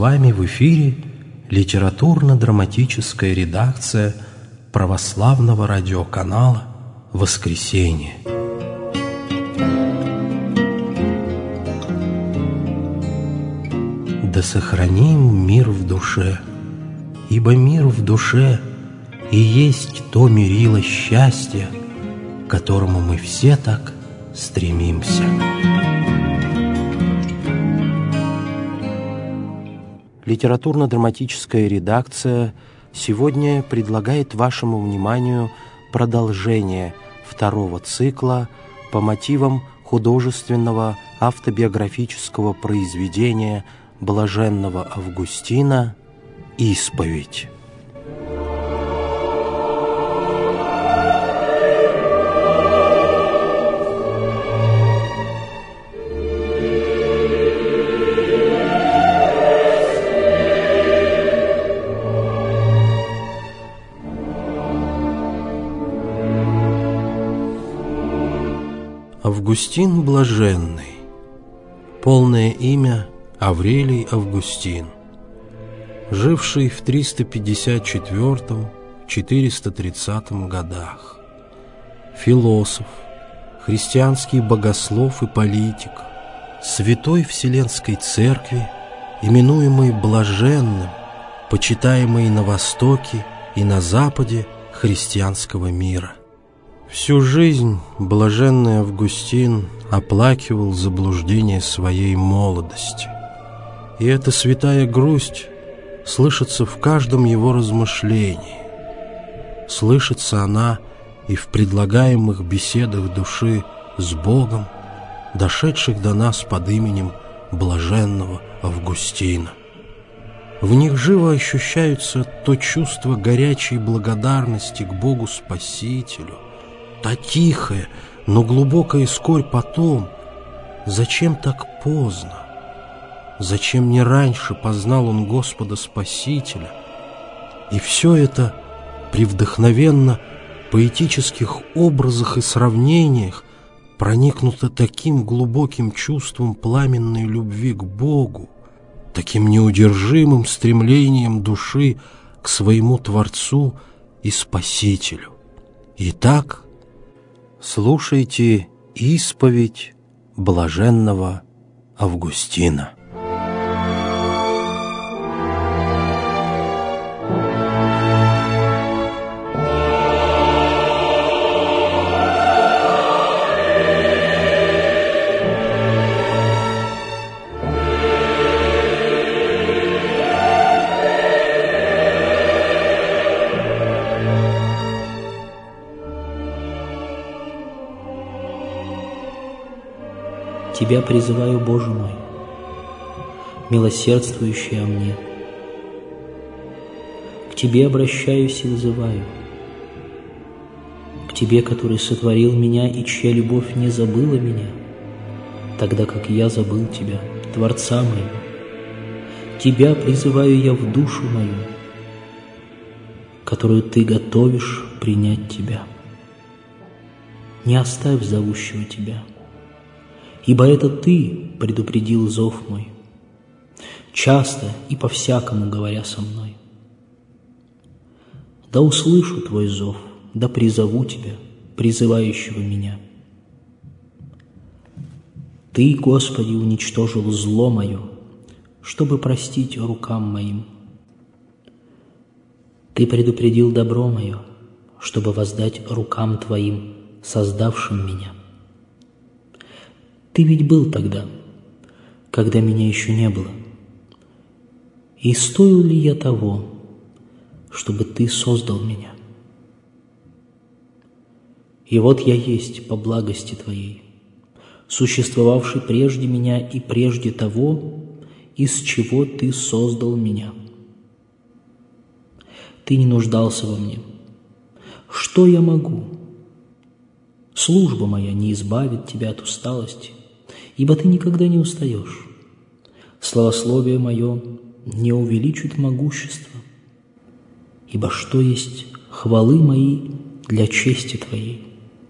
вами в эфире литературно-драматическая редакция православного радиоканала «Воскресенье». Да сохраним мир в душе, ибо мир в душе и есть то мерило счастья, к которому мы все так стремимся. Литературно-драматическая редакция сегодня предлагает вашему вниманию продолжение второго цикла по мотивам художественного автобиографического произведения блаженного Августина «Исповедь». Августин Блаженный. Полное имя Аврелий Августин, живший в 354-430 годах. Философ, христианский богослов и политик, святой Вселенской Церкви, именуемый Блаженным, почитаемый на Востоке и на Западе христианского мира. Всю жизнь блаженный Августин оплакивал заблуждение своей молодости. И эта святая грусть слышится в каждом его размышлении. Слышится она и в предлагаемых беседах души с Богом, дошедших до нас под именем блаженного Августина. В них живо ощущается то чувство горячей благодарности к Богу Спасителю, та тихая, но глубокая скорбь потом. Зачем так поздно? Зачем не раньше познал он Господа Спасителя? И все это при вдохновенно поэтических образах и сравнениях проникнуто таким глубоким чувством пламенной любви к Богу, таким неудержимым стремлением души к своему Творцу и Спасителю. Итак, слушайте исповедь блаженного Августина. Тебя призываю, Боже мой, милосердствующий о мне. К Тебе обращаюсь и взываю. К Тебе, который сотворил меня и чья любовь не забыла меня, тогда как я забыл Тебя, Творца моего. Тебя призываю я в душу мою, которую Ты готовишь принять Тебя. Не оставь зовущего Тебя, ибо это Ты предупредил зов мой, часто и по-всякому говоря со мной. Да услышу Твой зов, да призову Тебя, призывающего меня. Ты, Господи, уничтожил зло мое, чтобы простить рукам моим. Ты предупредил добро мое, чтобы воздать рукам Твоим, создавшим меня. Ты ведь был тогда, когда меня еще не было. И стоил ли я того, чтобы Ты создал меня? И вот я есть по благости Твоей, существовавший прежде меня и прежде того, из чего Ты создал меня. Ты не нуждался во мне. Что я могу? Служба моя не избавит Тебя от усталости, ибо Ты никогда не устаешь. Славословие мое не увеличит могущество, ибо что есть хвалы мои для чести Твоей?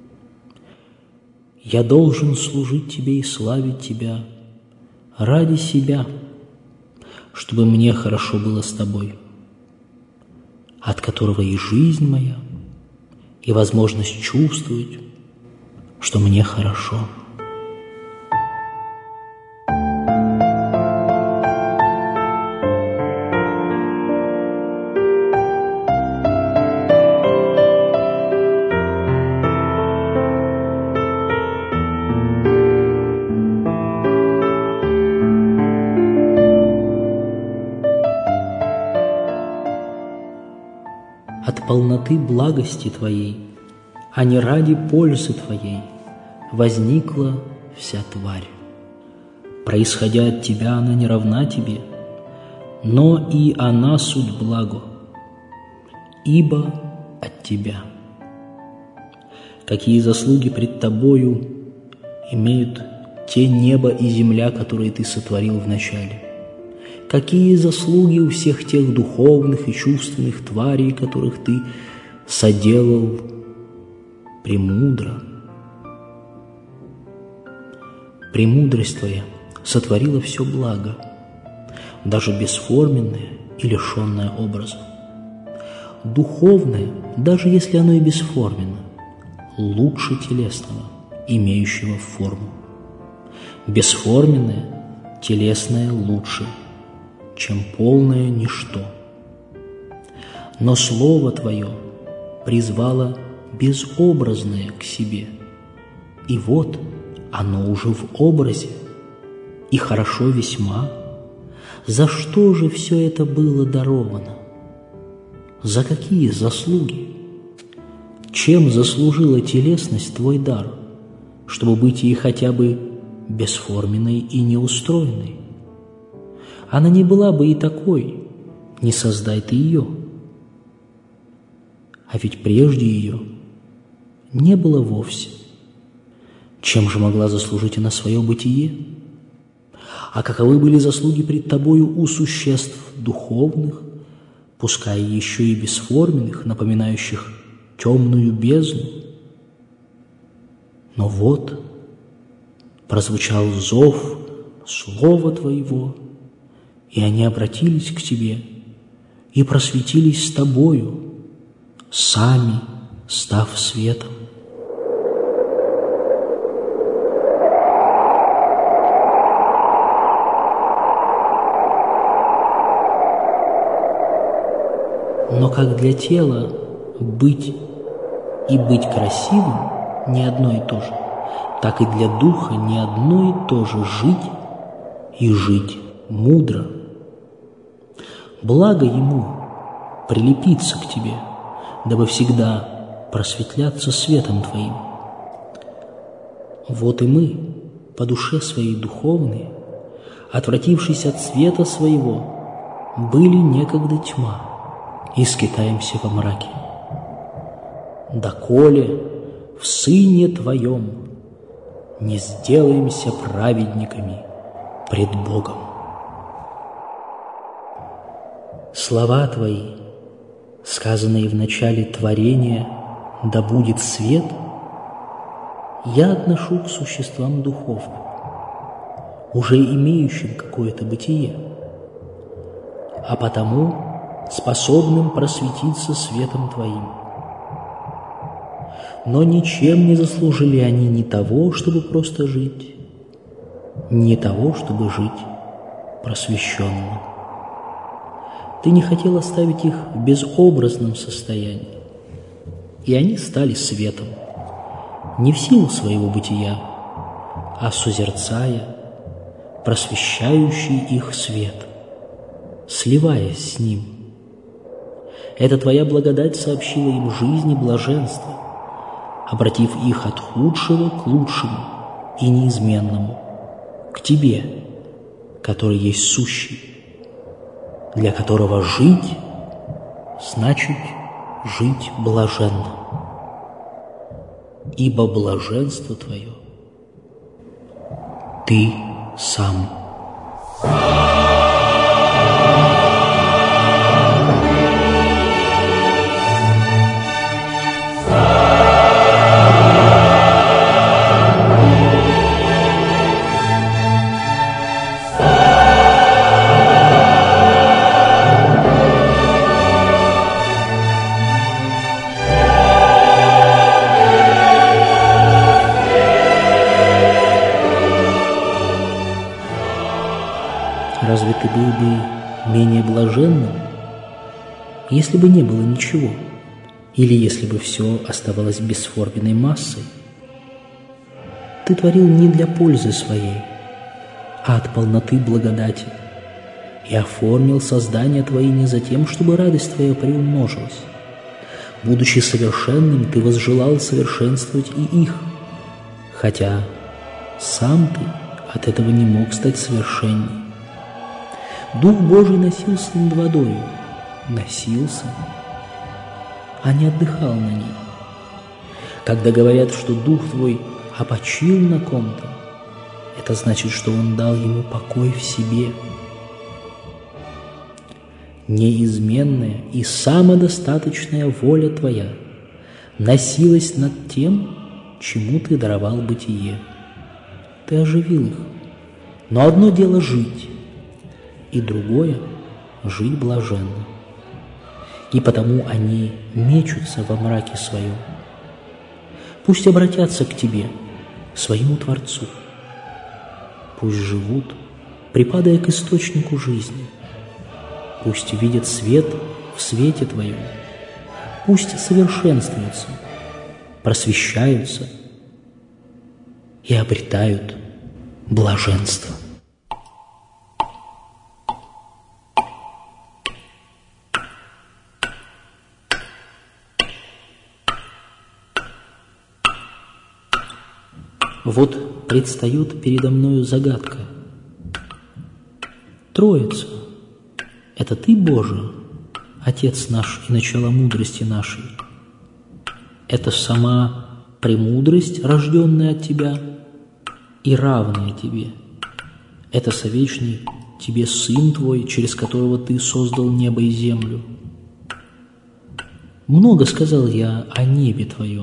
Я должен служить Тебе и славить Тебя ради себя, чтобы мне хорошо было с тобой, от которого и жизнь моя, и возможность чувствовать, что мне хорошо. От полноты благости Твоей, а не ради пользы Твоей, возникла вся тварь. Происходя от Тебя, она не равна Тебе, но и она суть благо, ибо от Тебя. Какие заслуги пред Тобою имеют те небо и земля, которые Ты сотворил вначале? Какие заслуги у всех тех духовных и чувственных тварей, которых Ты соделал премудро? Премудрость Твоя сотворила все благо, даже бесформенное и лишенное образа. Духовное, даже если оно и бесформенно, лучше телесного, имеющего форму. Бесформенное, телесное лучше, чем полное ничто. Но Слово Твое призвало безобразное к себе, и вот оно уже в образе, и хорошо весьма. За что же все это было даровано? За какие заслуги? Чем заслужила телесность Твой дар, чтобы быть ей хотя бы бесформенной и неустроенной? Она не была бы и такой, не создай Ты ее. А ведь прежде ее не было вовсе. Чем же могла заслужить она свое бытие? А каковы были заслуги пред Тобою у существ духовных, пускай еще и бесформенных, напоминающих темную бездну? Но вот прозвучал зов Слова Твоего, и они обратились к Тебе и просветились с Тобою, сами став светом. Но как для тела быть и быть красивым не одно и то же, так и для духа не одно и то же жить и жить мудро. Благо ему прилепиться к Тебе, дабы всегда просветляться светом Твоим. Вот и мы, по душе своей духовной, отвратившись от света своего, были некогда тьма, и скитаемся во мраке. Доколе в Сыне Твоем не сделаемся праведниками пред Богом. Слова Твои, сказанные в начале творения, да будет свет, я отношу к существам духовным, уже имеющим какое-то бытие, а потому способным просветиться светом Твоим. Но ничем не заслужили они ни того, чтобы просто жить, ни того, чтобы жить просвещенно. Ты не хотел оставить их в безобразном состоянии, и они стали светом, не в силу своего бытия, а созерцая просвещающий их свет, сливаясь с ним. Эта Твоя благодать сообщила им жизнь и блаженство, обратив их от худшего к лучшему и неизменному, к Тебе, который есть сущий, для которого жить значит жить блаженно, ибо блаженство Твое Ты сам. Если бы не было ничего, или если бы все оставалось бесформенной массой, ты творил не для пользы своей, а от полноты благодати, и оформил создания твои не за тем, чтобы радость твоя приумножилась. Будучи совершенным, ты возжелал совершенствовать и их, хотя сам ты от этого не мог стать совершенней. Дух Божий носился над водою, носился, а не отдыхал на ней. Когда говорят, что Дух твой опочил на ком-то, это значит, что он дал ему покой в себе. Неизменная и самодостаточная воля твоя носилась над тем, чему ты даровал бытие. Ты оживил их. Но одно дело жить, и другое — жить блаженно. И потому они мечутся во мраке своем. Пусть обратятся к тебе, своему Творцу. Пусть живут, припадая к источнику жизни. Пусть видят свет в свете твоем. Пусть совершенствуются, просвещаются и обретают блаженство. Вот предстает передо мною загадка. Троица — это Ты, Боже, Отец наш и начало мудрости нашей. Это сама премудрость, рожденная от Тебя и равная Тебе. Это совечный Тебе Сын Твой, через которого Ты создал небо и землю. Много сказал я о небе Твоем,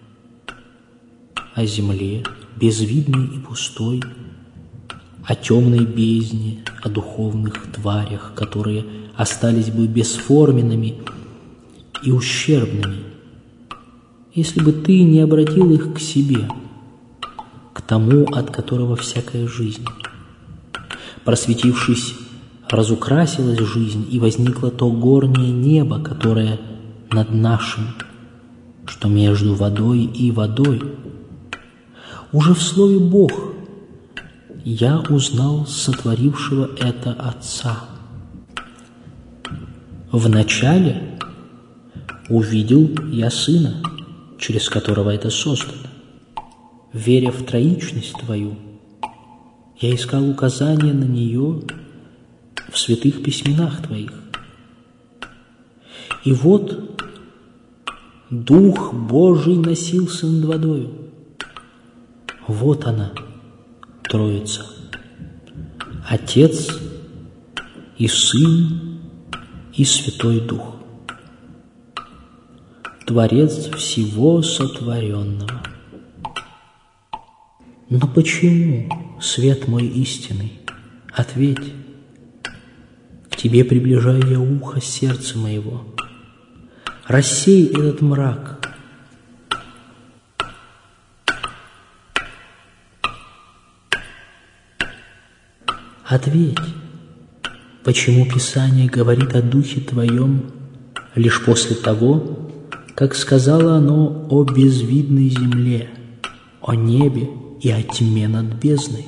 о земле, безвидной и пустой, о темной бездне, о духовных тварях, которые остались бы бесформенными и ущербными, если бы ты не обратил их к себе, к тому, от которого всякая жизнь. Просветившись, разукрасилась жизнь, и возникло то горнее небо, которое над нашим, что между водой и водой. Уже в слове «Бог» я узнал сотворившего это Отца. Вначале увидел я Сына, через которого это создано. Веря в троичность Твою, я искал указания на нее в святых письменах Твоих. И вот Дух Божий носился над водою. Вот она, Троица, Отец и Сын и Святой Дух, Творец всего сотворенного. Но почему, свет мой истинный, ответь, к Тебе приближаю я ухо сердца моего, рассей этот мрак. Ответь, почему Писание говорит о Духе Твоем лишь после того, как сказала оно о безвидной земле, о небе и о тьме над бездной?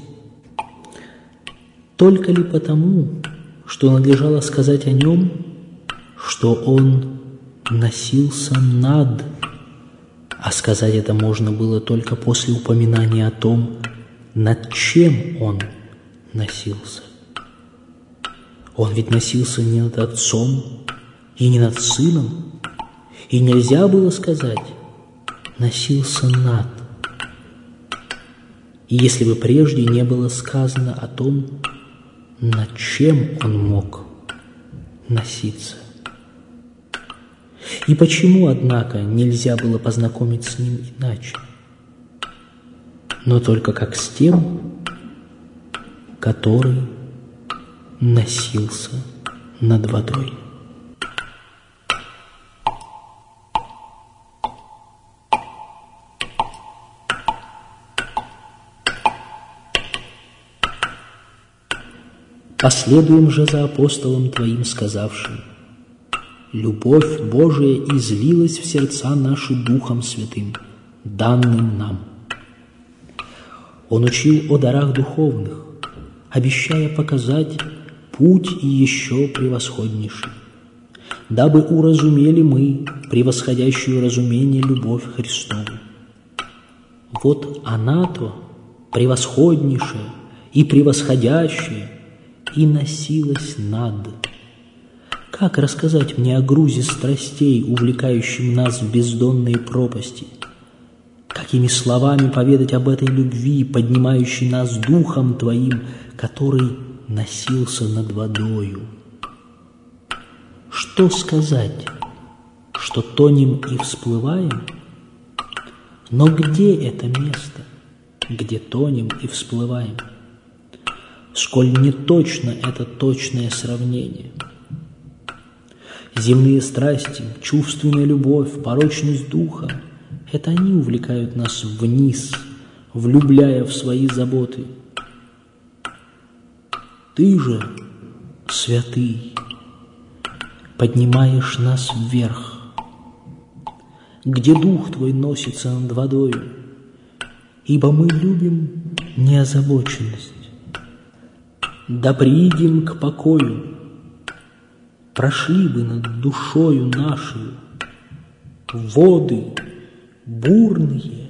Только ли потому, что надлежало сказать о нем, что он носился над, а сказать это можно было только после упоминания о том, над чем он носился? Он ведь носился не над Отцом и не над Сыном, и нельзя было сказать «носился над». И если бы прежде не было сказано о том, над чем он мог носиться. И почему, однако, нельзя было познакомить с ним иначе, но только как с тем, который носился над водой? Последуем же за апостолом Твоим, сказавшим: любовь Божия излилась в сердца наши Духом Святым, данным нам. Он учил о дарах духовных, обещая показать путь и еще превосходнейший, дабы уразумели мы превосходящую разумение любовь Христову. Вот она-то, превосходнейшая и превосходящая, и носилась над. Как рассказать мне о грузе страстей, увлекающем нас в бездонные пропасти? Какими словами поведать об этой любви, поднимающей нас Духом Твоим, который носился над водою? Что сказать, что тонем и всплываем? Но где это место, где тонем и всплываем? Сколь неточно это точное сравнение. Земные страсти, чувственная любовь, порочность духа — это они увлекают нас вниз, влюбляя в свои заботы. Ты же, святый, поднимаешь нас вверх, где дух Твой носится над водою, ибо мы любим неозабоченность. Да приидем к покою, прошли бы над душою нашей воды бурные.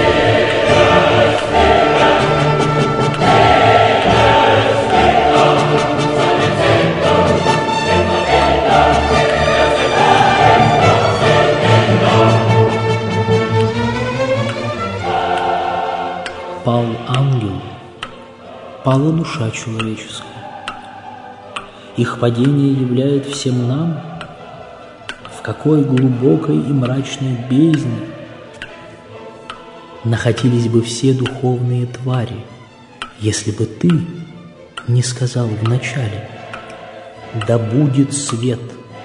Пал ангел, пала душа человеческая. Их падение являет всем нам, в какой глубокой и мрачной бездне находились бы все духовные твари, если бы ты не сказал вначале: «Да будет свет».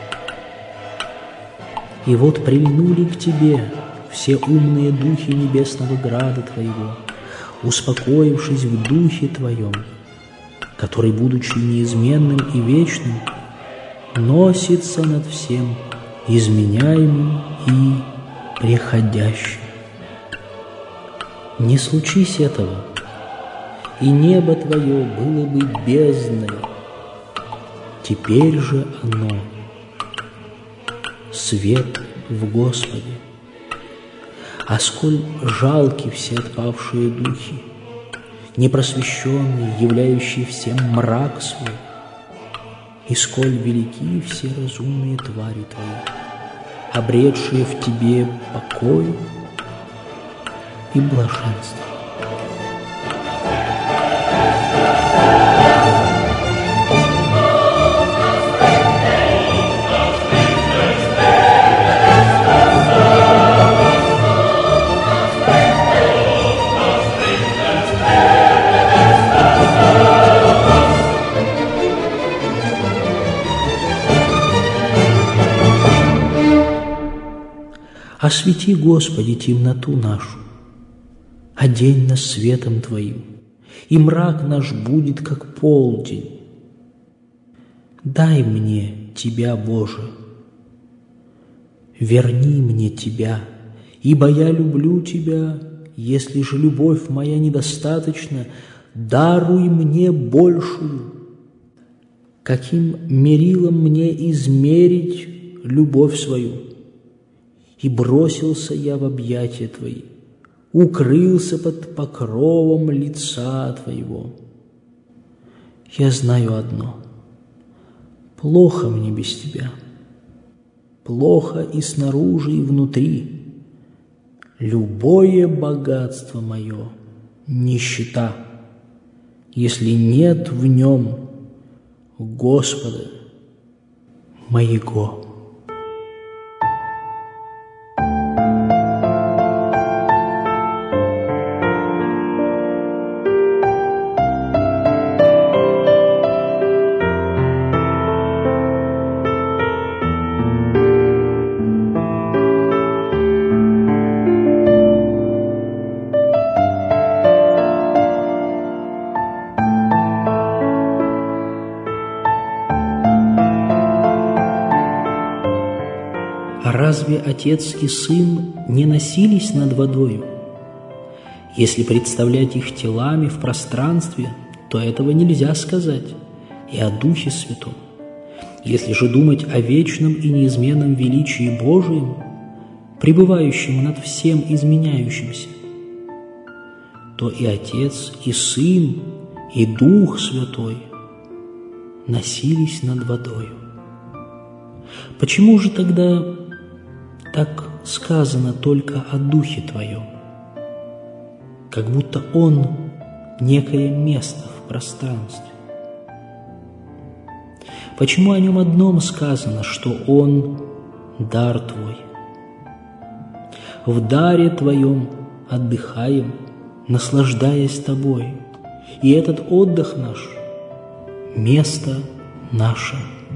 И вот прильнули к тебе все умные духи небесного града Твоего, успокоившись в духе Твоем, который, будучи неизменным и вечным, носится над всем изменяемым и преходящим. Не случись этого, и небо Твое было бы бездной. Теперь же оно свет в Господе. А сколь жалки все отпавшие духи, непросвещенные, являющие всем мрак свой, и сколь велики все разумные твари Твои, обретшие в Тебе покой и блаженство. Освети, Господи, темноту нашу, одень нас светом Твоим, и мрак наш будет, как полдень. Дай мне Тебя, Боже, верни мне Тебя, ибо я люблю Тебя. Если же любовь моя недостаточна, даруй мне большую. Каким мерилом мне измерить любовь свою? И бросился я в объятия Твои, укрылся под покровом лица Твоего. Я знаю одно: плохо мне без Тебя, плохо и снаружи, и внутри. Любое богатство мое — нищета, если нет в нем Господа моего. А разве Отец и Сын не носились над водою? Если представлять их телами в пространстве, то этого нельзя сказать и о Духе Святом. Если же думать о вечном и неизменном величии Божием, пребывающем над всем изменяющимся, то и Отец, и Сын, и Дух Святой носились над водою. Почему же тогда так сказано только о Духе Твоем? Как будто Он некое место в пространстве. Почему о Нем одном сказано, что Он – дар Твой? В даре Твоем отдыхаем, наслаждаясь Тобой, и этот отдых наш – место наше.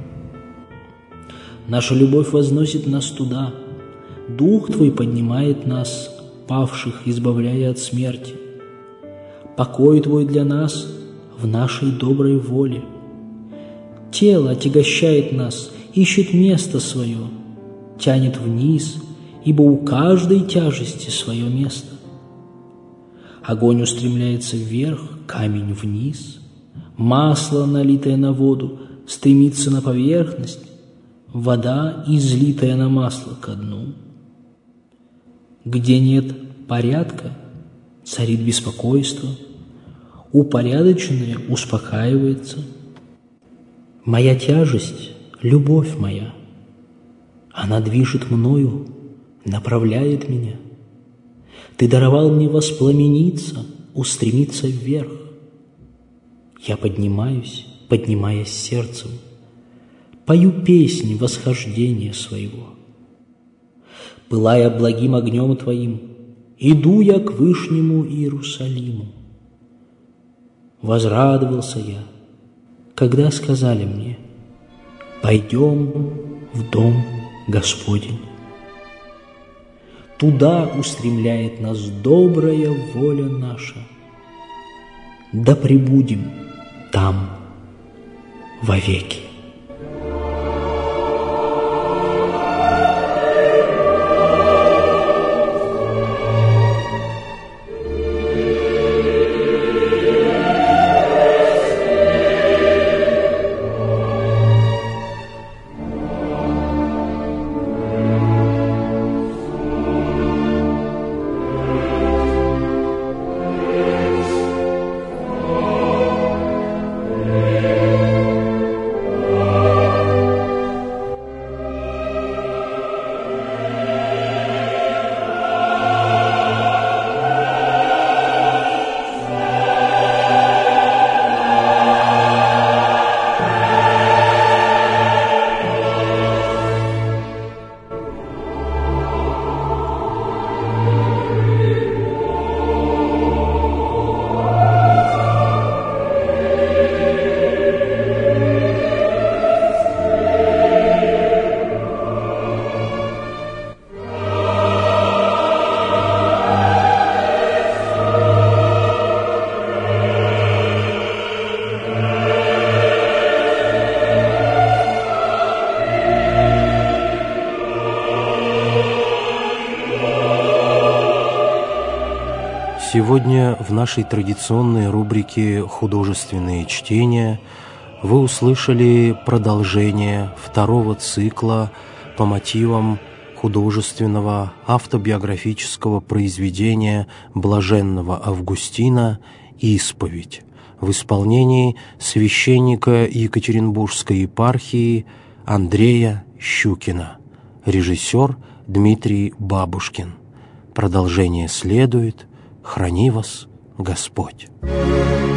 Наша любовь возносит нас туда, Дух Твой поднимает нас, павших, избавляя от смерти. Покой Твой для нас в нашей доброй воле. Тело отягощает нас, ищет место свое, тянет вниз, ибо у каждой тяжести свое место. Огонь устремляется вверх, камень вниз. Масло, налитое на воду, стремится на поверхность, вода, излитая на масло, ко дну. Где нет порядка, царит беспокойство, упорядоченное успокаивается. Моя тяжесть — любовь моя, она движет мною, направляет меня. Ты даровал мне воспламениться, устремиться вверх. Я поднимаюсь, поднимаясь сердцем, пою песни восхождения своего. Пылая благим огнем Твоим, иду я к вышнему Иерусалиму. Возрадовался я, когда сказали мне: пойдем в дом Господень. Туда устремляет нас добрая воля наша. Да пребудем там вовеки. Сегодня в нашей традиционной рубрике «Художественные чтения» вы услышали продолжение второго цикла по мотивам художественного автобиографического произведения блаженного Августина «Исповедь» в исполнении священника Екатеринбургской епархии Андрея Щукина, режиссер Дмитрий Бабушкин. Продолжение следует. Храни вас Господь!